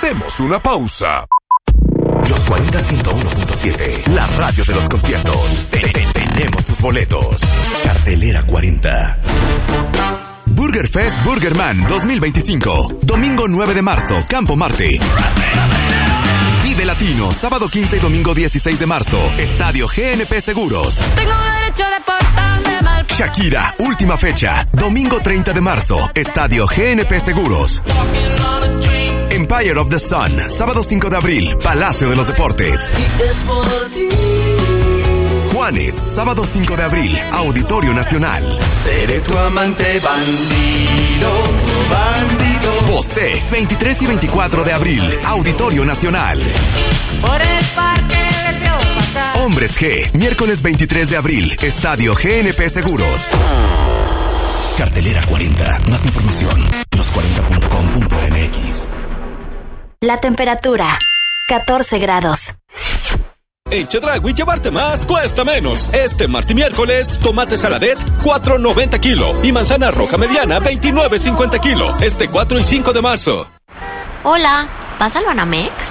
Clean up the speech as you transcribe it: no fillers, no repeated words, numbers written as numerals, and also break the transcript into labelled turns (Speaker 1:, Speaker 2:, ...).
Speaker 1: Hacemos una pausa.
Speaker 2: Los 40 101.7, la radio de los conciertos. Tenemos tus boletos. Cartelera 40. Burger Fest Burgerman 2025. Domingo 9 de marzo, Campo Marte. Vive Latino, sábado 15 y domingo 16 de marzo, Estadio GNP Seguros.
Speaker 3: Tengo derecho de portarme mal.
Speaker 2: Shakira, última fecha, domingo 30 de marzo, Estadio GNP Seguros. Empire of the Sun, sábado 5 de abril, Palacio de los Deportes. Juanes, sábado 5 de abril, Auditorio Nacional.
Speaker 4: Seré tu amante bandido, bandido.
Speaker 2: Bosé, 23 y 24 de abril, Auditorio Nacional.
Speaker 3: Por el parque les veo pasar.
Speaker 2: Hombres G, miércoles 23 de abril, Estadio GNP Seguros. Cartelera 40, más información, los40.com.mx.
Speaker 5: La temperatura, 14 grados.
Speaker 6: En Chedraui llevarte más cuesta menos. Este martes y miércoles, tomate saladet, 4.90 kilo. Y manzana roja mediana, 29.50 kilo. Este 4 y 5 de marzo.
Speaker 5: Hola, ¿vas al Banamex?